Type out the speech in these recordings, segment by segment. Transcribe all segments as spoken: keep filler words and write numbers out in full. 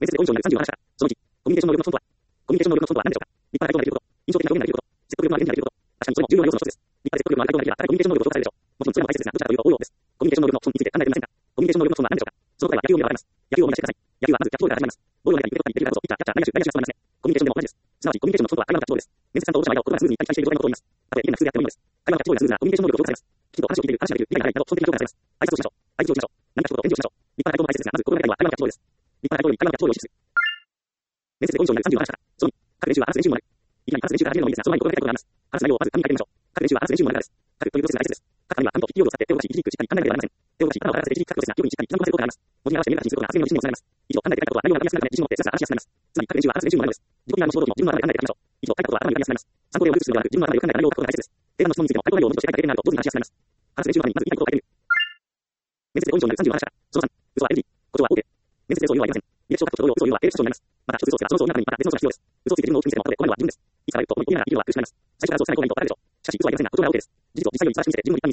面接で根性になるさんじゅうなな社。そのいち、コミュニケーション能力の損とは。コミュニケーション能力の損とは何でしょうか。立派な回答ができること。印象的な表現ができること。説得力のある返事ができること。確かにそれも重要な要素の一つです。立派で説得力のある回答ができれば、誰コミュニケーション能力を評価されるでしょう。もちろんそれも大切ですが、どちらかというと応用です。コミュニケーション能力の損について考えてみませんか。コミュニケーション能力の損は何でしょうか。その答えは野球を見ればわかります。野球を思い出してください。野球はまずキャッチボールから始まります。ボールを投げたり、受け取ったり、できるかと、ピッチャー、キャッチャー、内野手、内野手が務まりますね。コミュニケーションでも同じです。すなわち、コミュニケーションの損とは会話のキャッチボールです。面接官と保護者の間を言葉がスムーズに行き来している状態のことを言います。たとえ意味な普通であってもいいのです。会話のキャッチボールがスムーズなコミュニケーション能力を評価されます。きちんと話を聞いている、話ができる、理解がないなど、基本的な評価がされます。挨拶をしましょう。挨拶をしましょう。何か一言返事をしましょう。立派な回答も大切ですが、まず心の中には会話のキャッチボールです。立派な回答に会話のキャッチボールを意識する。面接で根性になるさんじゅうなな社。そのに、各練習は話す練習もなる。いきなり話す練習から始めるのもいいですが、その前に心がけたいことがあります。話す内容をまず紙に書いてみましょう。各練習は話す練習もなるからです。各というプロセスが大切です。各紙は紙と筆記用具を使って手を動かし、一字一句しっかり考えなければなりません。手を動かし、頭を離せて一字一句書くプロセスが記憶にしっかり刻むプロセスがあります。文字に合わせて見える形にすることが発言の自信にもつながります。以上、考えていたことは内容が分かりやすくなるため、自信を持ってスラスラ話しやすくなります。つまり、各練習は話す練習もなるのです。自己 ピーアール の衝動時も自分の頭で考えていただきましょう。以上、書いたことは頭に分かりやすくなります。参考例を複数するのではなく、自分の頭でよく考えた内容を書くことが大切です。定番の質問についても、回答内容を文字として書いた経験があると、上手に話しやすくなります。話す練習の前にまず言いたいことを書いてみる。面接で根性になるさんじゅうなな社。そのさん、嘘は エヌジー、誇張は OK。面接で嘘を言うはありません。履歴書を書くと同様、嘘を言うは エーエス となります。また、一つ嘘をつけば、その嘘の中にまた別の嘘が必要です。嘘をついて自分を大きく見せても、後でこのは自分です。いつから言うと、思い込みながら生きるのは苦しくなります。最初から嘘をつかない方がいいと分かるでしょう。しかし、嘘はありませんが、誇張は OK です。事実を実際より正しく見せて、自分を立派に見せるのは面接では必要です。学生時代はあなたをしていましたというより、あなたをしていましたというより、本社の業務についていましたと答えます。本社の業務に一生懸命やりましたと答えます。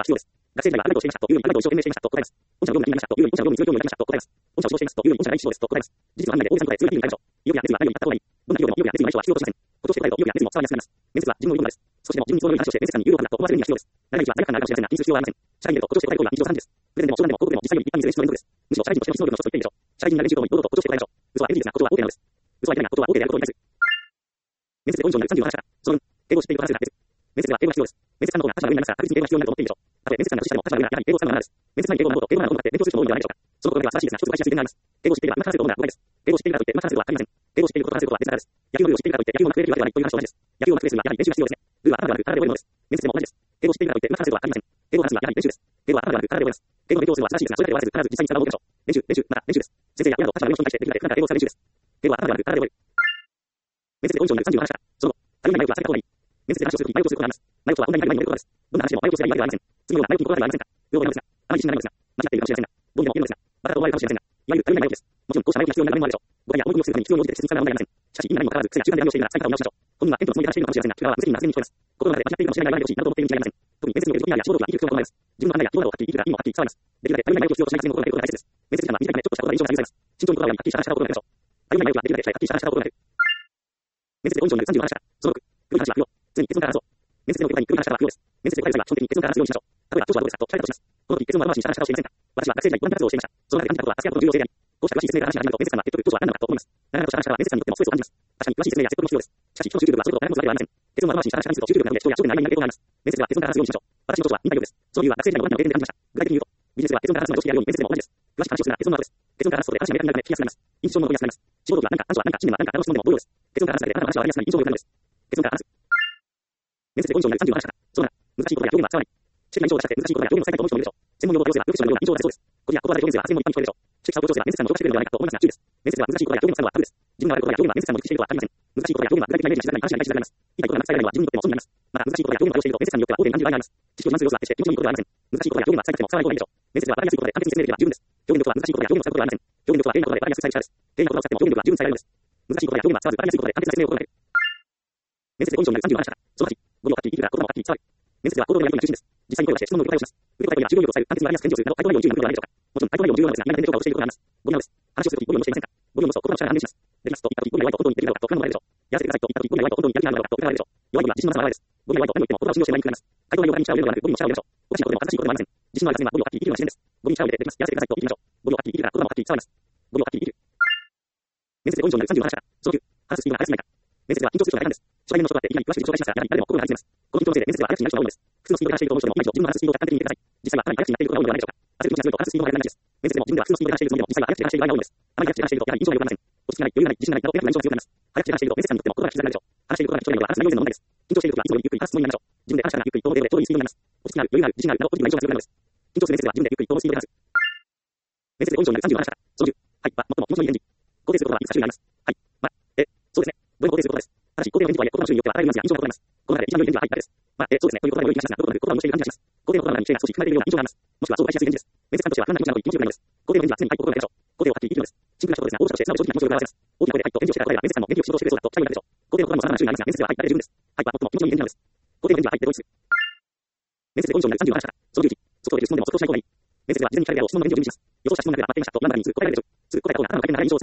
本社をしていますというより、本社が必要ですと答えます。事実は案内で大げさに答え、強い意味に変えましょう。意欲や熱意はないように言った方がいい。どんな意欲も意欲や熱意もない人は必要としません。誇張して答えると意欲や熱意も伝わりやすくなります。面接は自分の言うことです。少しでも自分に都合のいい話をして面接官に有料感だと思わせる意味が必要です。誰々は誰かがなるかもしれませんが、気にする必要はありません。社員でと誇張して答える行為は日常茶飯事です。プレゼンでも商談でも広告でも実際より立派に見せる練習の連続です。むしろ社員としての実能力の一つと言っていいでしょう。社員になる練習ともに堂々と誇張して答えましょう。嘘は エヌジー ですが、誇張は OK なのです。嘘は言えないが、誇張は OK であることに対する。面接で根性になるさんじゅうなな社。そのに、英語を知っていると話せるか。面接では英語が必要です。面接官の方が他社が上になりますが、確実に英語が必要になると思っていいでしょう。たとえ面接官が年下でも他社が上ならやはり英語を使うのがマナーです。面接前に英語を学ぼうと英語ならと向かって勉強する人も多いのではないでしょうか。その心がけは正しいですが、一つ返しやすい点があります。英語を知っていればうまく話せることが誤解です。英語を知っているからといってうまく話せることはありません。英語を知っていることと話せることは別ながらです。野球のルールを知っているからといって野球をうまくプレーできるわけではないという話と同じです。野球をうまくプレーするにはやはり練習が必要ですね。ルールは頭ではなく体で覚えるものです。面接でも同じです。英語を知っているからといってうまく話せることはありません。英語を話すにはやはり練習です。英語は頭ではなく体で覚えます。英語の勉強をするのは正しいですが、それだけでは忘れず、必ず実際に使うのを覚えましょう。練習、練習、また練習です。先生や親など他社の上の人に対してできるだけ普段から英語を使う練習です。英語は頭ではなく体で覚える。面接で根性になるさんじゅうなな社。その後、他人に内容は避けた方がいい。面接で話をするとき、前置きをすることがあります。前置きは本題に入る前に述べることです。どんな話でも前置きをすればいいわけではありません。次のような前置きに心当たりはありませんか。両方なのですが、あまり自信がないのですが、間違っているかもしれませんが、どうにでも言えるのですが、また思われるかもしれませんが、いわゆる頼りない前置きです。もちろん、こうした前置きが必要になる場合もあるでしょう。誤解や思い込みをするために必要に応じて説明される問題はありません。しかし、意味が何もかかわらず、癖や習慣で内容をしているなら、使い方を直しましょう。本人はテントのつもりで話しているのかもしれませんが、裏側は無責任な発言に聞こえます。心の中で間違っているかもしれない場合でほしいなどと思っているに違いありません。特に面接におけるドキュメントや仕事が生きる必要がございます。自分の考えや希望などをはっきり言い切るか意味もはっきり伝わります。できるだけ頼りない内容を必要としない発言の心がけることが大切です。面接時間は短いためちょっとしたことが印象が強います。慎重に心がはっきりした話したことをやめましょう。頼りない内容はできるだけはっきりした話したことをやめる。面接で根性になるさんじゅうなな社。そのろく、黒い話は不要。常に結論から話そう。面接での結果に黒い話は不要です。面接で答える際は基本的に結論から話すようにしましょう。例えば、当初はどうですかと聞かれたとします。この時結論を後回しにした話し方をしていませんか。私は学生時代ボランティア活動をしていました。その中で感じたことは助け合うことの重要性であり、こうした詳しい説明から話が始まると面接官は結局当初は何なのかと思います。長々とした話は面接官にとってもストレスを感じます。確かに詳しい説明や説得も必要です。しかし、基本集中力はそれと誰もずわけではありません。結論を後回しにした話がすると集中力がなくなり、人や焦点の曖昧な傾向があります。面接では結論から話すようにしましょう。私の当初は似たようです。その理由は学生時代のボランティアの経験で感じました。具体的に言うと、ビジネスでは結論から話すのを常識でやるように面接でも同じです。詳しく話をするなら結論の後です。結論から話すことで話が明確になるため聞きやすくなります。印象も残りやすくなります。仕事とは何か、暗所は何か、信念は何か、あの質問でも同様です。結論から話すだけであなたの話は分かりやすくなり印象が良くなるのです。結論から話す。面接で根性になるさんじゅうなな社。そうなら、難しいことや表現は使わない。知的な印象を出したくて難しいことや表現を伝えたいと思う人もいるでしょう。専門用語を用いればプロフェッショナルなような印象が出そうです。これや言葉で表現すれば専門一般に聞こえるでしょう。知的さを強調すれば面接官も強化してくれるのではないかと思いますが注意です。面接では難しいことや表現を使うのはタブーです。自分が悪いことや表現は面接官も意識しているとは限りません。難しいことや表現は具体的なイメージがしづらい話や理解しづらいます。言いたいことが伝えられるのは自分にとっても損になります。また難しいことや表現を多用していると面接官によっては大手に感じる場合があります。知識を自慢する様子は決して気持ちのいいことではありません。難しいことや表現は伝えたくても伝わらない方がいいでしょう。面接では分かりやすいことで簡潔に説明できれば十分です。表現力は難しいことや表現を使うことではありません。表現力は丁寧なことで分かりやすく伝える力です。丁寧なことを使っても表現力は十分伝えられるのです。難しいことや表現は使わず分かりやすいことで簡潔な説明を行える。面接で根性になるさんじゅうなな社。そのはち、語尾をはっきり言い切るから言葉もはっきり伝わる。面接では行動のやり取りが中心です。実際に声を出して質問の答えをします。受け答えや従業員を伝える簡潔に分かりやすく返事をするなど回答内容に注意が向くのではないでしょうか。もちろん回答内容も重要なのですが、今ので評価をしていることがあります。語尾直です。話をするとき語尾をしていませんか。語尾を戻すと言葉の力が反応します。できますと言ったとき語尾が弱いと本当にできるのかと不安をもらえるでしょう。やらせてくださいと言ったとき語尾が弱いと本当にやる気があるのかと疑われるでしょう。弱い語尾は自信のなさの表れです。語尾が弱いと何を言っても言葉を信用してないにくくなります。回答内容が力に力を入れるのではなく語尾に力を入れましょう。おかしいことでも正しいことでもありません。自信のある発言は語尾をはっきり言い切るのが自然です。語尾に力を入れてできます。やらせてくださいと言い切りましょう。語尾をはっきり言い切るから言葉もはっきり伝わります。語尾をはっきり言い切る。面接で根性になるさんじゅうなな社。そのきゅう、話すスピードが速すぎないか。面接では緊張する人が大半です。初対面の人と会っていきなり詳しく紹介しますが、やはり誰でも心が離れます。この緊張のせいで面接では早口になる人が多いのです。普通のスピードで話していると思う人でも今一度自分の話すスピードを客観的に見てください。実際はかなり早口になっていることが多いのではないでしょうか。焦りと話すると話すスピードが速くなりがちです。面接でも自分では普通のスピードで話しているつもりでも実際は早口で話している場合が多いのです。あまり早口で話しているとやはり印象が良くなりません。落ち着きがない、余裕がない、自信がないなどペラペラな印象が強くなります。早口で話していると面接官にとっても言葉が聞きづらいでしょう。話していることが貴重なのは話す内容の問題です。緊張しているときはいつもよりゆっくり話すつもりになりましょう。自分で話したらゆっくりとでちょうどいいスピードになります。落ち着きがある、余裕がある、自信があるなどポジティブな印象が強くなるのです。緊張する面接では自分でゆっくりとスピードで話す。面接で根性になるさんじゅうなな社。そのじゅう、はいは最も気持ちのいい返事。肯定することはいくつか種類があります。はい、ま、え、そうですね。どれも肯定することです。ただし、肯定の返事とはいえ言葉の種類によってはあらゆるニュアンスや印象が異なります。この中で一番良い返事ははいだけです。まあ、え、そうですね。という言葉が良い気がしますが、どこかで言葉をしている感じがします。肯定の言葉の中に知恵が少し含まれているような印象があります。もしくはそう返しやすい返事です。面接官としては不安な気持ちなど気持ちよくないのです。肯定の返事は常にはいと心がけましょう。肯定をはっきり言い切るのです。シンプルなことですが、応答者として素直に正直な気持ちを表せます。大きな声ではいと返事をしてから答えれば面接官も元気よく仕事をしてくれそうだと期待になるでしょう。肯定の言葉も様々な種類がありますが、面接でははいだけで十分です。はいは最も気持ちのいい返事なのです。肯定の返事ははいで同一する。面接で根性になるさんじゅうなな社。そのじゅういち、外で質問でも即答しない方がいい。面接では事前に聞かれるであろう質問の返事を準備します。予想した質問だけでは待っていましたと何番にすぐ答えられるでしょう。すぐ答えた方が頭の回転ながら印象を伝えられると思いますが、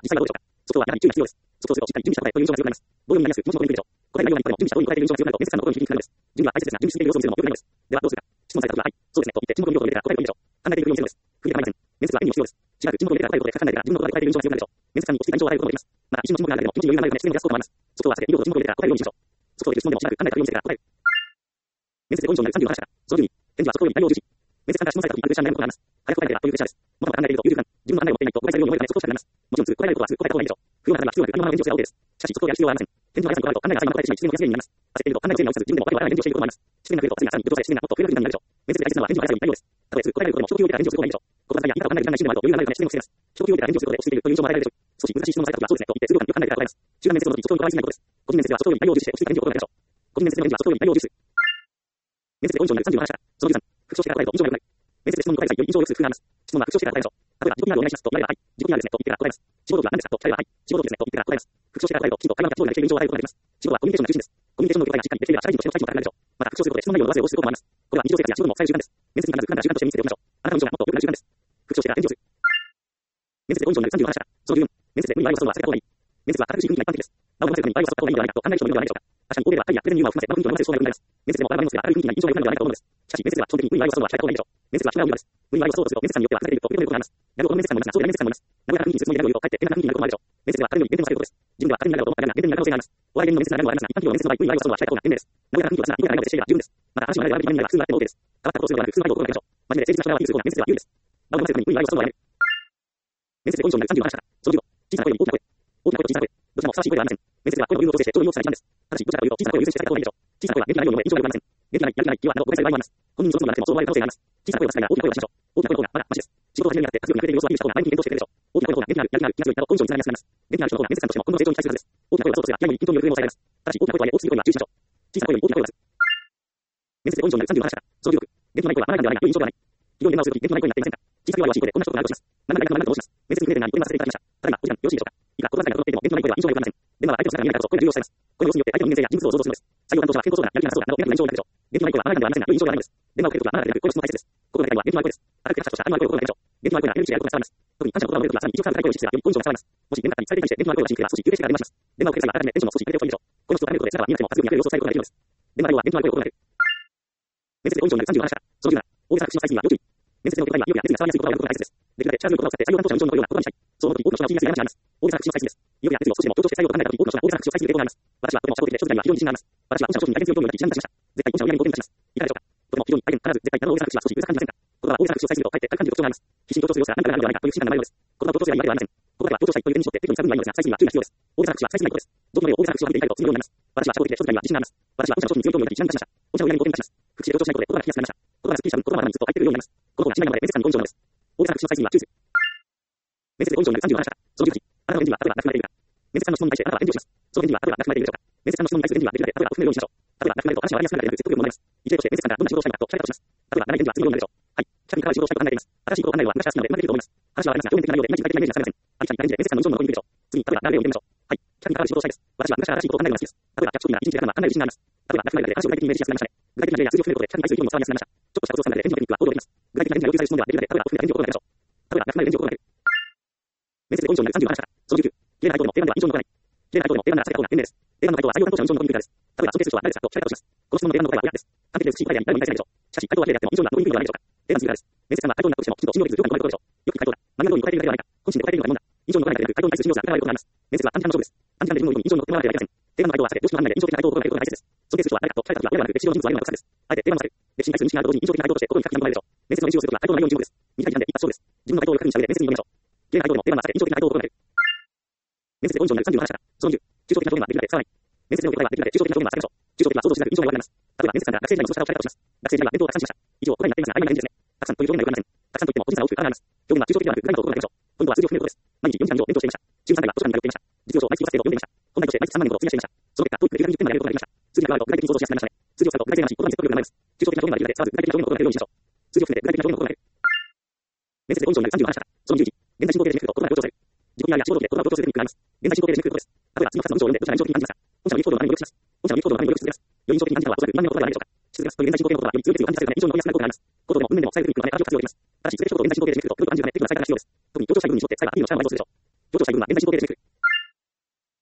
実際はどうでしょうか。速報はやはり注意が必要です。速報するとしっかり準備したことへという印象が強くなります。棒読みになりやすく、気持ちも読みにくいでしょう。答えが内容欄に準備したという答える印象が強くなると、面接官の心に響きにくくなるです。準備は大切ですが、準備しすぎる様子を見せるのも良くないのです。ではどうするか。質問されたときは、はい、そうですね、と言って、沈黙の秒を入れたら答えるといいでしょう。考えているように見せるのです。不利では構いません。面接は演技も必要です。しばらく沈黙を入れたら答えることで、考えてから自分の言葉で答える印象が強くなるでしょう。面接官に落ち着いた印象を与えることもできます。また、一瞬の沈黙が流れても、気持ちに余裕がないため、自然に出すこともあります。速報は合わせて、医療と沈黙を入れたら答えるようにしましょう。速報でいる質問でもしばらく考えたように見せてから答える。面接でご印象になるさんじゅうご話から、そのじゅうに、返事は速報より内容を重視。面接官から質問されたときにプレッシャーになることがあります。早く答えなければというプレッシャーです。もともと考えているという時間、自分の考えを持っていないと誤解されるように思えるため速報しかなります。もちろんすぐ答えられることはすぐ答えた方がいいでしょう。不要な話は必要なく、ありのままの返事をする OK です。しかし、速報でやる必要はありません。返事の速さに困ると考えが浅いまま答えてしまい、失言の安いになります。焦っていると考えの整理を移す自分でも我々は返事をしていることもあります。失言が増えると、次がさらに予想され失言がもっと増えることになるでしょう。面接で大切なのは返事の速さより内容です。たとえすぐ答えられることでも、長期を受けた返事をする方がいいでしょう。言葉遣いや言い方を考える時間が一瞬でもあると余裕がないため失言を防げます。長期を受けた返事をすることで落ち着いているという印象も与えられるでしょう。少し難しい質問をされたときはそうですねと言ってすぐ考えてから答えます。集団面接の時、速報にこだわりすぎないことです。個人面接では速報より内容を重視して落ち着いた返事を心がけましょう。個人面接での返事は速報より内容を重視する。面接でご印象になるさんじゅうご話から、そのじゅうさん、復唱してから答えると印象が良くなる。面接で質問の答えがより印象を良くする工夫があります。質問は復唱してから答えましょう。例えば、自己 ピーアール お願いしますと言われれば、はい、自己 ピーアール ですねと言ってから答えます。仕事は何ですかと聞かれれば、はい、仕事ですねと言ってから答えます。復唱してから答えると、きちんと会話が上手になり、印象を与えることができます。仕事はコミュニケーションが中心です。コミュニケーションの業界がしっかりできていれば、社会人としての社会人も高くなるでしょう。また、復唱することで質問内容の上背をすることもあります。これは日常生活や仕事の最優時間です。面接に必ず空んだ時間として見せておきましょう。あなたの印象がもっと良くなる時間です。復唱してから返事をする。面接でご印象になるさんじゅうご話から、そのじゅうよん、面接で無理に内容を誘うのは避けた方がいい。面接は堅苦しい雰囲気が一般的です。場を飲ませるために内容を誘った方がいいのではないかと考える人もいるのではないでしょうか。確かに欧米では会議やプレゼンにユーモアを含ませ、場の雰囲気を飲ませるそうな役になります。面接でも我々のせがある雰囲気が印象が良くなるのではないかと思うのです。しかし面接では基本的に無理に内容を誘うのは控えた方がいいでしょう。面接は違うのです。無理に内容を誘うとすると面接官によってはふざけていると受け止めることがあります。やるほどの面接官もいますが、そうでない面接官もいます。和やかな雰囲気にするつもりであるよりかえって変な雰囲気になることもあるでしょう。面接では彼のように減点を避けることです。自分では彼になることもあるが減点になる可能性があります。お笑い芸人の面接なら何もありますが、一般企業の面接の場合、無理に内容を誘うのは控えた方が減点です。和やかな雰囲気を出すなら意味がないのでしていれば十分です。また、話の流れで悪い場面になれば普通があっても OK です。変わったことをするのではなく、普通の内容を心がけましょう。真面目で誠実な人がアピールする方が面接では有利です。場を飲ませるために無理に内容を誘うのはやめる。面接でご印象になるさんじゅうご話から、そのじゅうご、小さな声より大きな声。大きな声と小さな声。どちらもふさわしい声ではありません。面接では声のボリュームを調整してちょうどいい大きさにしたんです。ただし、どちらかというと小さな声を優先して避けた方がいいでしょう。小さな声は元気がないように思え印象が良くなりません。元気がない、やる気がない、気はなど誤解される場合もあります。本人にそのつもりがなくてもそう思われる可能性があります。小さな声を出す際は大きな声を出しましょう。大きな声の方がまだマシです。仕事を始めるにあたって活力が出ている様子をアピールした方が前向きに検討してくれるでしょう。大きな声の方が元気がある、やる気がある、気が強いなど好印象につながりやすくなります。元気がある人の方が面接官としても今後の成長に期待するはずです。大きな声を出そうとすれば気合いも均等による上も抑えられます。ただし大きな声とはいえ大きい声には注意しましょう。小さな声より大きな声を出す。面接でご印象になるさんじゅうご話から、そのじゅうろく、元気のない声はあなたではないなという印象ではない。企業に電話をするとき元気のない声になっていませんか。小さく弱いは進行でこんな人となるとします。何々か何々とどうします。面接に触れてないと今させていただきました。ただいまお時間よろしいでしょうか。いいか、言葉遣いが整っていても元気のない声は印象が良くなりません。電話は相手の姿が見えないからこそ声が重要をされます。この様子によって相手の人間性や人物を想像するのです。採用担当者は健康そうだな、やる気がなさそうだなどネガティブな印象を与えるでしょう。元気のない声はあなたではありませんなという印象があるのです。電話をかけるときはあなたでなく、この質問大切です。心が痛いのは元気のない声です。明るく優しさとしたあなたの声を心がけましょう。元気のない声はエネルギーやることが伝わります。特に感謝の言葉を述べるときはさらに一応高い声を意識すればより好印象が伝わります。もし電話にされていたりして元気のない声を発信すれば少し幽霊性が出ます。電話をかける際はあらかじめテンションを少し低めておくといいでしょう。この人を高めることで姿は見なくても圧力にあふれる様子を伝えることができるのです。電話では元気のない声を心がける。面接でご印象になるさんじゅうご話から、そのじゅうなな、大げさな口の採寸には要注意。面接の業界には意欲や熱意が伝わりやすい言葉を選ぶことが大切です。できるだけ力強い言葉を使って採用担当者の印象の残るような言葉にしたい。そう思うとき多くの人が気にやすい話になります。大げさな口の採寸です。意欲や熱意を少しでも強調して採用と考えたとき多くの人が大げさな口を採寸する傾向があります。私はとても社交的で書には非常に自信があります。私は御社の商品に大変強い興味を持ち一覧に出しました。絶対御社の売り上げに貢献いたします。いかがでしょうか。とても非常に大変必ず絶対あの大げさな口は少しうるさく感じませんか。言葉は大げさな口を採寸するとかえって軽く感じる特徴があります。必死に強調する様子が何かがあるのではないかという不信感が生まれるのです。言葉を強調するわけではありません。ここでは強調したいという手に絞って適度に探るのはいいのですが、採寸には注意が必要です。大げさな口は採寸ないことです。どのよう大げさな口を上げていたいと次のようになります。私は社交的で書には自信があります。私は御社の商品に強い興味を持ち一覧に出しました。御社の売り上げに貢献いたします。口で強調しないことで言葉が聞きやすくなりました。言葉がすっきりした分、言葉は頭にずっと入ってくるようになります。この方がしないまで面接官にご印象なのです。大げさな口の採寸には注意する。面接でご印象になるさんじゅうご話から、そのじゅうはち、あなたのエンジンは例えばなくなっているか。面接官の質問に対してあなたは返事をします。そのエンジンは例えばなくなっているでしょうか。面接官の質問に対するエンジンはできるだけ例えばを含めるようにしましょう。例えばなくなると話が割りやすくなるので説得力も生まれます。一例として面接官からどんな仕事をしたいのかと聞かれたとします。例えば長いエンジンは次のようになるでしょう。はい、キャビンから仕事をしたいと考えています。新しいことを考えるのは昔は好きなのでうまくできると思います。話はありますが表面的な内容でいまいち具体的なイメージがつかめません。ありきたりな返事で面接官の印象の残りにくいでしょう。次に例えば流れを入れましょう。はい、キャビンから仕事をしたいです。私は昔から新しいことを考えるのが好きです。例えば役職には一日でやるのは考える自信があります。例えばなくなるだけで話を具体的にイメージしやすくなりましたね。具体的な例や数字を含めることでキャビンに対する興味も伝わりやすくなりました。ちょっとしたことを考えてエンジンのテクニックは行動できます。具体的なエンジンが要求される質問ではできるだけ例えばを含めたエンジンを心がけましょう。例えばなくなるエンジンを心がける。面接でご印象になるさんじゅうご話から、そのじゅうきゅう、綺麗な回答でも定番では印象に残らない。綺麗な回答でも定番なら避けた方が賢明です。定番の回答は採用担当者の印象の残りにくいからです。例えば尊敬する人は誰ですかと聞かれたとします。この質問の定番の答えは親です。完璧で美しい答えであり誰も言い返せないでしょう。しかし回答は綺麗であっても印象には残りにくいのではないでしょうか。定番次からです。面接官は回答に納得してもきちんと信用できる十分な回答でしょう。よく回答だ。マニュアル通りに答えているだけではないか。本心で答えているのか問だ。印象に残らないだけで回答に対する信用が疑われることがあります。面接は短時間の勝負です。短時間で自分の意図に印象に残ってもらわなければいけません。定番の回答は避けて、どうしても案内で印象的な回答を心がけることが大切です。尊敬する人は誰かと聞かれたときは親ではなく、歴史上の人物は今の方です。あえて定番を避ける。歴史に対する認識があると同時に印象的な回答として心に書き込まれるでしょう。面接の練習をするときは回答の内容に注目です。短い時間で一発勝負です。自分の回答を確認した上で面接に臨みましょう。綺麗な回答でも定番なら避けて印象的な回答を心がける。面接でご印象になるさんじゅうご話から、そのにじゅう、抽象的な表現はできるだけ使わない。面接の業界はできるだけ抽象的な表現は避けましょう。抽象的は想像しなく印象が悪くなります。例えば面接官が学生時代の過ごし方を聞かれたとします。学生時代は弁当をたくさんしました。以上、答えになっていますが、曖昧な返事ですね。たくさんという表現がよくありません。たくさんといっても個人差が大きく変わります。表現は抽象的ではなく、具体的なことを心がけましょう。ポイントは数字を含めることです。毎日よんじかん以上弁当していました。中さん代は図書館に通っていました。実用書を毎月させて読んでいました。本来として毎月さんまん円ほど費やしていました。その結果、トーイックでにじゅってんまで上げることができました。数字が加わると具体的に想像しやすくなりましたね。数字を使うと具体性がなし、言葉に説得力が生まれます。抽象的な表現はできるだけ使わず、具体的な表現を心がけるようにしましょう。数字を含めて具体的な表現を心がける。面接でご印象になるさんじゅうご話から、そのじゅういち、現在進行形で締めくくと言葉が強調される。自己 ピーアール や仕事で言葉を強調するテクニックがあります。現在進行形で締めくくることです。例えば、次のふたつの文章を読んで、どちらが印象的に感じますか。本社の有機行動の場面に努力します。本社の有機行動の場面に努力し続けます。より印象的に感じたのはおそらく何年のことではないでしょうか。し続けますという現在進行形のことはより強い熱意を感じさせるため印象に残りやすくなることがあります。行動でも文面でも伝えるテクニックのため味を活用できます。ただし、失礼仕事を現在進行形で締めくくと、努力を感じるためテクニックの使い方が必要です。特に強調したい部分に絞って最後はアピールのシャワーの合図をするでしょう。強調したい部分は現在進行形で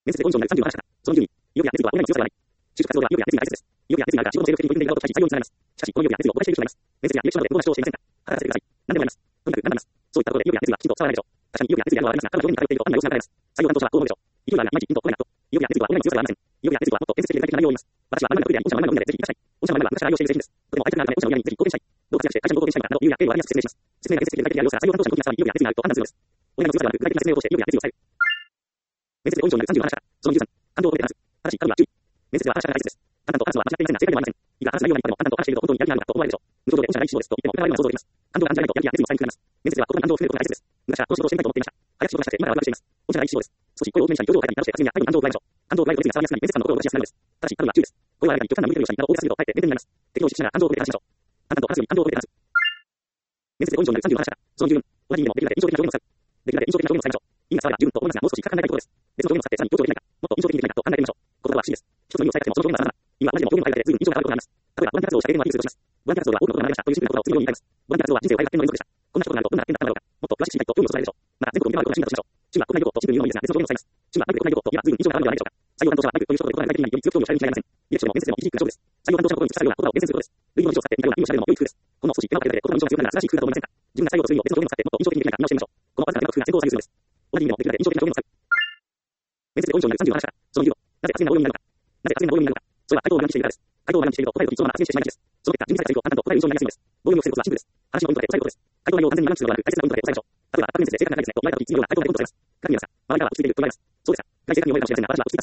面接で根性になるさんじゅうなな社。そのじゅうに、意欲や熱意はオンライン強さではない。就職活動では意欲や熱意が大切です。意欲や熱意があるから仕事の成力に取り組んでいる側と社に採用につながります。しかし、この意欲や熱意を公開している人がいます。面接や履歴書などでこの場所をしていませんか。働かせてください。何でもあります。とにかく何でもあります。そういったことで意欲や熱意はきちんと伝わらないでしょう。確かに意欲や熱意であるのはありますが、彼は上手に頼っていると案内を失われます。採用担当者はこう思うでしょう。勢いがいまいちピンとこないなと。意欲や熱意はオンライン強さではありません。意欲や熱意はもっと建設的で具体的な内容を言います。私は何々の国であり、御社の何々の国でぜひいらっしゃい。御社の何々は昔から愛用している製品です。とても愛着があるため、御社の未来にぜひ貢献したい。どう活躍して会社に貢献したいのかなど、意欲や経緯をわかりやすく説明します。説明が建設的で具体的である様子から採用担当者の時にはさらに意欲や熱意があると判断するのです。オンラインの強さではなく、具体的な説明を通して意欲や熱意を伝える。面接で根性になるさんじゅうなな社。そのじゅうさん、感動を覚えて話す。ただし、彼女は注意。面接では話し合いが大切です。簡単と話すのは間違っていませんが正解ではありません。いくら話す内容が一般でも簡単と話していると本当にやる気があるのかと思われるでしょう。無償で御社が第一志望ですと言っても疑われるのは想像できます。感動が感じられないとやる気や熱意も伝えにくれます。面接では言葉の感情を含めることが大切です。昔はこの仕事をしてみたいと思っていました。早く仕事がしたくて今からワクワクしています。御社が第一志望です。少し声を大きめにしたり表情を変えたりなどして活にや愛の感情を加えましょう。感情を加えると熱意が伝わりやすくなり面接官の心を動かしやすくなるのです。ただし、彼女は注意です。声を荒げたり極端な無理をしたりなど大げさすぎるとかえって減点になります。敵の意識しながら感情を込めて話しましょう。淡々と話すより感情を込めて話す。面接で根性になるさんじゅうなな社。そのじゅうよん、同じ意味でもできるだけ印象的な表現を使う。できるだけ印象的な表現を使いましょう。意味が伝われば十分と思いますが、もう少し深く考えたいところです。別の表現を使ってさらに強調できないか、もっと印象的にできないかと考えてみましょう。言葉は不思議です。一つの意味を使いたくてもその表現が定まらない。意味は同じでも表現の変え方で随分印象が変わることがあります。例えば、ボランティア活動をした経験のある人をします。ボランティア活動は多くのことが学びましたというシンプルな言葉を次のように言います。ボランティア活動は人生を変えた天の連続でした。こんなことになるとどんな発見だったのだろうか。もっと詳しく知りたいと興味をそそられるでしょう。また全国を見て回ることが趣味だとしましょう。チームは国内旅行と地区に言うのみですが別の表現を使います。チームはバイク国内旅行といえば随分印象が変わるのではないでしょうか。採用担当者はバイクという仕事でことが具体的により強く興味をされるに違いありません。履歴書でも面接でも一時一句の勝負です。採用担当者のことに尽くしたような言葉を厳選することです。類の辞書を使って似たような意味を調べるのも良い工夫です。ほんの少し手間をかけるだけ言葉の印象が強くなる素晴らしい工夫だと思いませんか。自分が採用とするにを別の表現を使ってもっと印象的にできないか見直してみましょう。このわずかな手間と工夫が先行を左右するのです。同じ意味でもできるだけ印象的な表現を使う。面接で根性になるさんじゅうなな社。その理由を、なぜ活発な同様になるのか。なぜ活発な同様になるのか。それは回答を無駄にしているからです。回答を無駄にしていると答えるときそのまま発言してしまいがちです。その結果、準備された回答を簡単と答える印象になりやすいのです。同様に防ぐコツはシンプルです。話のポイントだけ押さえることです。回答内容を完全に無駄にするのではなく、大切なポイントだけ押さえましょう。例えば、面接で正確な回ですねと言われたとき次のような回答だけどうぞ押さえます。いかが見えますか。周りからは落ち着いていると言われます。そうですか。外正確に思えるかもしれませんが、私は落ち着いた正確だと思います。それぞれの回答を一時一句完全に訳すのが正解だと思います。それぞれの回答を一時一句完全に訳すのでは完全に無駄にするのではないです。ポイント内容の部分はそのまま雰囲気に合わせて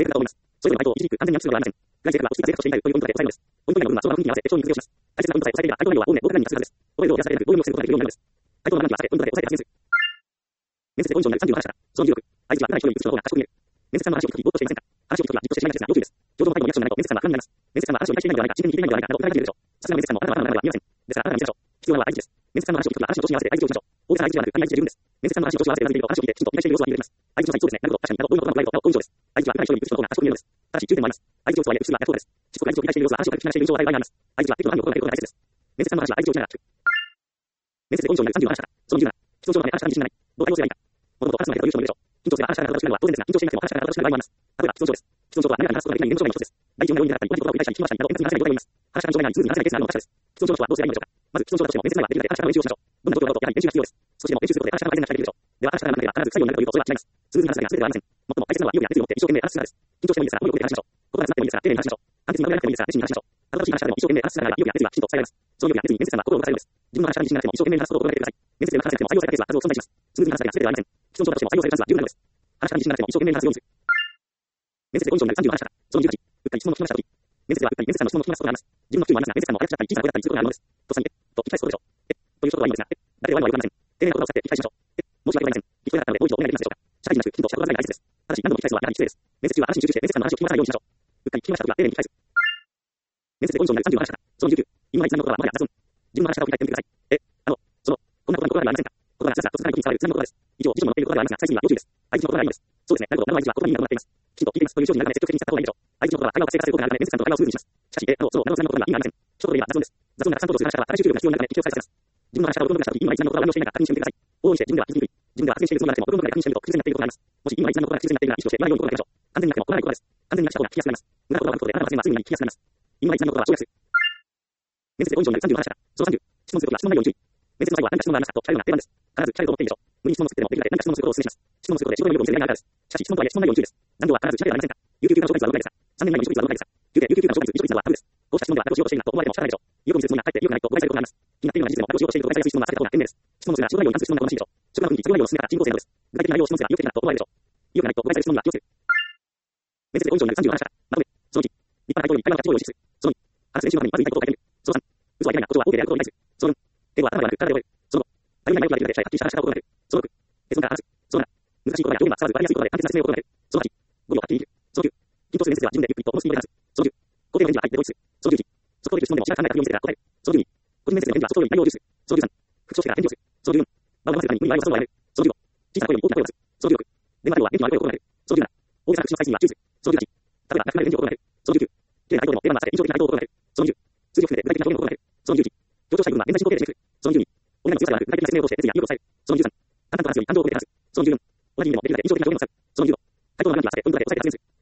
超に活用します。大切なポイントさえ押さえていれば回答内容は大ね、大方に訳すはずです。覚えるをやらされなく、ボリュームをすることができるようになるのです。回答の部分に合わせてポイントだけ押さえて発言する。面接で根性になるさんじゅうなな社。そのじゅうろく、相手は普段人よりずつの方が賢く見える。面接官の話を聞くときぼーっとしていませんか。話を聞くときはじっとしてしまいがちですが要注意です。上等の態度のリアクションがないと面接官は不安になります。面接官は話を理解していないのではないか、真剣に聞いていないのではないかなど疑いが出るでしょう。さすがの面接官もあなたはあなたのでは見えません。ですからあなたが見せましょう。必要なのは相手です。面接官の話を聞くときは話の調子に合わせて相手をしましょう。大げさな相手ではなく、相手で十分です。面接官の話を調子に合わせてうなずいていると話を聞いてきちんと理解している様子は見えてきます。相手の際そうですね。なるほど、確かに、など、どういうことなのかと好印象です。相手は普段人よりずつの方が賢く見えるのです。ただし注意点もあります。相手上手とはいえ普通は逆効果です。しつこく相手を理解している様子は話を聞き流している印象を与える場合があります。相手は適度な範囲を心がけることが大切です。面接官の話は相手を聞きながら聞く。面接で根性になるさんじゅうなな社。そのじゅうなな、質問上のため話し方に自信がない。どう対応すればいいか。もともと話すのが下手という人もいるでしょう。緊張すれば話し方が正しくなるのは当然ですが、緊張していなくても話し方が正しくなる場合もあります。例えば、質問上です。質問上とは何か話すことができない念の障害の一つです。第一音が要因であったり、同じ言葉を繰り返したり、聞き回したりなど、円滑に話せない状態を言います。話し方の障害にスムーズに話せないケースがあるのは確かです。質問上とはどうすればいいのでしょうか。まず、質問上だとしても面接内はできるだけ話し方の練習をしましょう。どんな状況だとやはり練習が必要です。少しでも練習することで話し方の改善が期待できるでしょう。では話し方がなければ必ず不採用になるというとそれは違います。スムーズに話すだけが全てではありません。最も大切なのは意欲や熱意を持って一生懸命話す姿です。緊張してもいいですが、語彙を込めて話しましょう。言葉が詰まってもいいですが、丁寧に話しましょう。簡潔にまとめなくてもいいですが、熱心に話しましょう。ただしい話し方でも一生懸命話す姿が意欲や熱意がきちんと伝えられます。その意欲や熱意に面接官は心を動かされるのです。自分の話し方に自信がなくても一生懸命に話すことを心がけてください。面接で話せなくても採用されたケースは数多く存在します。スムーズに話すだけが全てではありません。質問上だとしても採用される数は十分なのです。話し方に自信がなくても一生懸命に話すようにする。面接で根性になるさんじゅうなな社。そのじゅうはち、うっかり質問を聞きましたとき。面接ではうっかり面接官の質問を聞きますことがあります。自分の聞くもありますが、面接官の早口だったり小さな声だったりすることがあるのです。とっさに、え、と聞き返すことでしょう。え、ということはいいのですが、え、誰で終わりはよくありません。丁寧な言葉を使って聞き返しましょう。え、申し訳ございません。聞き取れなかったのでもう一度お願いできますでしょうか。社会人らしくきちんとした言葉遣いが大切です。ただし何度も聞き返すのはやはり失礼です。面接中は話に集中して面接官の話を聞き回さないようにしましょう。うっかり聞きましたときは丁寧に聞き返す。面接で根性になるさんじゅうなな社。そのじゅうきゅう、今まで一覧の言葉はもはや雑音。自分の話し方を振り返ってみてください。え、あの、その、こんなことに心当たりはありませんか。言葉がさらさらとつかない時に使われるつなの言葉です。以上、辞書に載っている言葉ではありますが、最近は要注意です。相手の言葉がいいのです。そうですね。なるほど、なるほど、相手は言葉に意味が伴っています。きちんと聞いていますという状況になるため積極的に使った方がいいでしょう。相手の言葉は会話を活性化することがあるため面接官と会話をスムーズにします。しかし、え、あの、その、なるほど、なるほど、なるほど、意味がありません。一言で言えば雑音です。雑音ならちゃんとする話し方は大集中力が必要になるため適用されています。自分の話し方をどんどんしたとき、今一覧の言葉が何をしていないか確認してみてください。往々にして自分では気づきにくい。自分では発言しているつもりがなくても、どんどんで確認してみると不自然になっていることがあります。もし今一覧の言葉が不自然になっているなら意識をして言わないように心がけましょう。完全になくても怒らない言葉です。完全になくした方が聞きやすくなります。無駄な言葉があることであなたの発言はすぐに聞きやすくなります。今一覧の言葉は省略する。面接で根性になるさんじゅうなな社。そのさんじゅう、質問するときは質問内容に注意。面接の最後は何か質問がありますかと聞かれるのが定番です。必ず聞かれると思っていいでしょう。無理に質問を作ってもできるだけ何か質問することをお勧めします。質問することで仕事の意欲を見せるだけがあるからです。しかし質問とはいえ質問内容に注意です。難度は必ず近いではありませんか。有給休暇の紹介率はどのくらいですか。さんねんまえの離職率はどのくらいですか。休憩有給休暇の紹介率、離職率などは低いです。こうした質問ではあなたをしようとしているなと思われても仕方ないでしょう。意欲を見せるつもりがかえって意欲がないと誤解されることがあります。気になっているような事実でもあなたをしようとしていると誤解されやすい質問は避けた方が賢明です。質問するなら仕事内容に関する質問など楽しいでしょう。職場の雰囲気、作業内容を進めたら進行性などです。具体的な内容を質問すれば意欲的だと思われるでしょう。意欲がないと誤解される質問には気をつける。面接で根性になるさんじゅうなな社。まとめ。そのいち、立派な回答より会話のキャッチボールを意識する。そのに、話す練習のためにまず言いたいことを書いてみる。そのさん、嘘は言えないがことは OK であることを理解する。そのよん、英語は頭ではなく体で覚える。そのご、他人に内容ができるだけ伝えはっきりした話し方を心がける。そのろく、結論から話す。そのなな、難しい言葉や表現が伝わらず分かりやすい言葉で簡潔な説明を心がける。そのはち、語尾をはっきり言う。そのきゅう、緊張する面接では自分でゆっくりとこのスピードで話す。そのじゅう、肯定の返事は入って同意する。そのじゅういち、そこできる質問でもしな考えた内容を見せてから答える。そのじゅうに、個人面接での返事は速報より内容を重視する。そのじゅうさん、復唱してから返事をする。そのじゅうよん、場を混ぜるために無理に内容をそのままやる。そのじゅうご、小さな声より大きな声を出す。そのじゅうろく、電話内容は元気のある声を心がける。そのじゅうなな、大げさな口の回数には注意する。そのじゅうはち、例えばなくなる返事を心がける。そのじゅうきゅう、綺麗な回答でもテーマに合わせて印象的な回答を心がける。そのじゅう、数字を含めて具体的な表現を心がける。そのじゅういち、強調したい部分は現在進行形で締めくくる。そのじゅうに、俺らの強さではなく具体的な説明を通して熱意や意欲を伝える。そのじゅうさん、簡単と話すように感情を込めて話す。そのじゅうよん、同じ意味でもできるだけ印象的な表現を使う。そのじゅうご、回答の長きに合わせてポイントだけ押さえて発言する。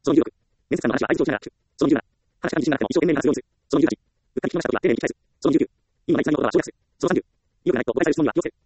説官の話は相槌をしながら聞く。そのにじゅうなな、話し方に自信がなくても一生懸命に話すようにする。そのにじゅうはち、うっかり聞き逃したときは丁寧に聞き返す。そのにじゅうきゅう、意味がないつながることは省略する。そのさんじゅう、意欲がないと誤解される質問には気をつける。